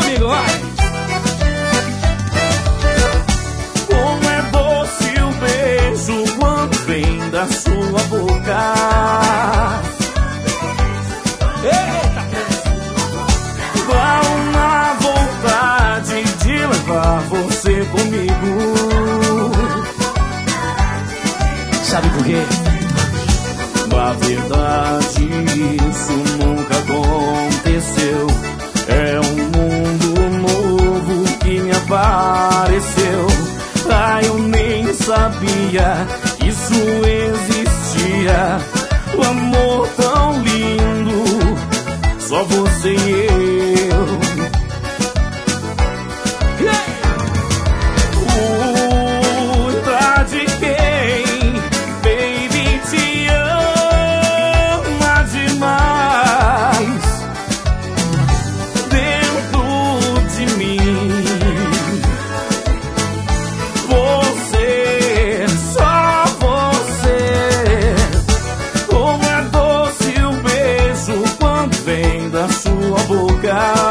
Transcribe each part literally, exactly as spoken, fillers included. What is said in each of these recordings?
comigo, vai. Como é doce o beijo quando vem da sua boca. Eita! Dá uma vontade de levar você comigo. Sabe por quê? Na verdade isso nunca aconteceu. É um mundo novo que me apareceu. Ah, eu nem sabia que isso existia. O amor tão lindo, só você e eu. Cuida de quem, baby, te ama demais. Dentro de mim, você, só você. Como é doce o beijo quando vem da sua boca.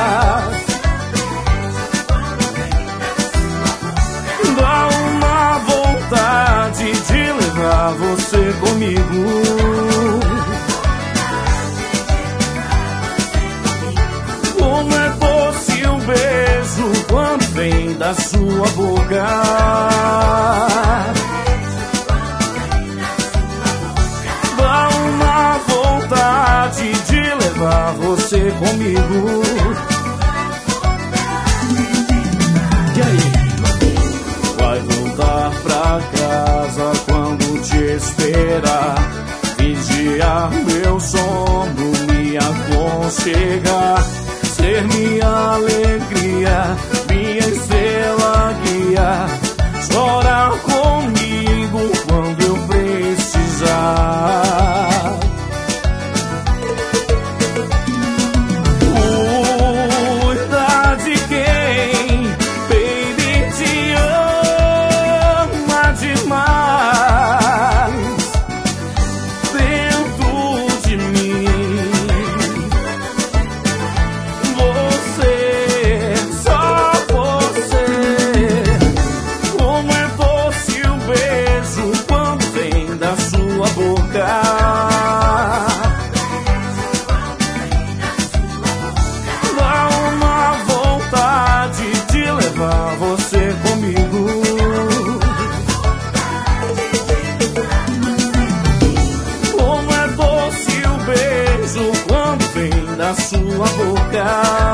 Dá uma vontade de levar você comigo. Como é doce o beijo quando vem da sua boca. Dá uma vontade de levar você comigo. E aí? Vai voltar pra casa quando te esperar. Vigiar meu sono, me aconchegar. Ser minha alegria, minha estrela guia. Chorar comigo quando eu precisar. Cuida de quem, baby, te ama demais. Dentro de mim, você, só você. Como é doce o beijo quando vem da sua boca. Dá uma vontade de levar você comigo. Como é doce o beijo quando vem da sua boca.